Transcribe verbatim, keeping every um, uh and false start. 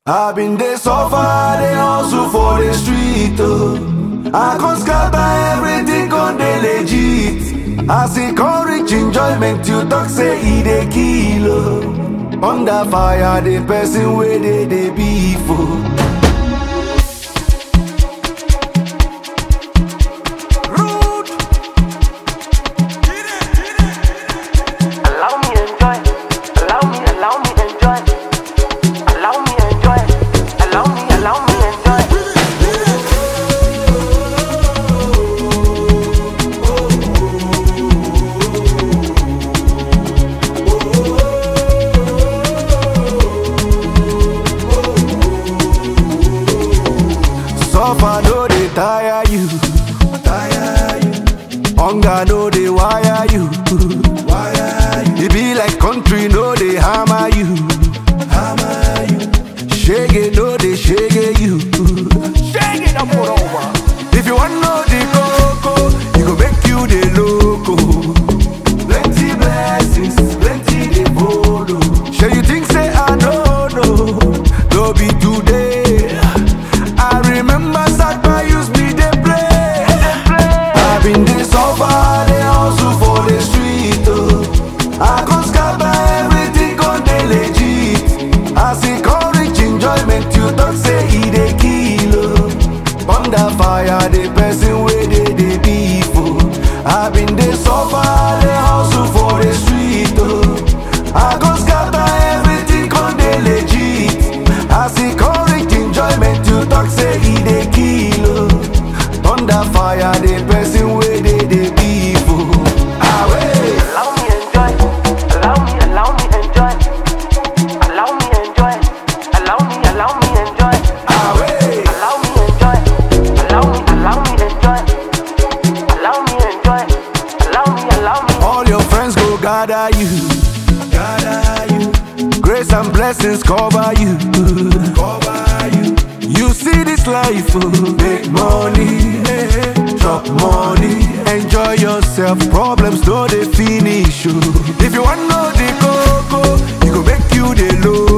I been dey suffer, dey hustle for the street, oh. I can't scatter everything on the legit. As e come reach enjoyment, you talk say e dey kill, oh. Under fire, the person wey dey dey beef, oh. Suffer no dey tire you, tire you. Hunger no dey wire you, wire you. E be like country no dey hammer you, hammer you. Shege no dey shege you, shege no put over. If you want know the coco, e go make you dey loco. Plenty blessings, plenty dey follow. Shey you think say I no know? No be today. I remember Sakpa used me dey play. I been dey suffer, dey hustle for the street, oh. I can't scatter everything on the legit. As e come reach enjoyment, you talk say e dey kill, oh. Under fire, the person wey dey dey beef, oh. I been dey suffer, dey hustle for the street, oh. I can't scatter everything on the legit. As e come reach enjoyment, you talk say e dey kill, oh. Thunder fire, the person wey dey dey beef, oh. Ah, wait. Allow me enjoy, allow me, allow me enjoy, allow me enjoy, allow me, allow me enjoy, Ah, wait. allow me enjoy, allow me, allow me enjoy, allow me enjoy, allow me, allow me. All your friends go gather you, gather you. Grace and blessings cover you, cover you. You see this life, oh. Make money, eh, chop money, enjoy yourself. Problems no dey finish, oh. If you want know the coco, e go make you dey low.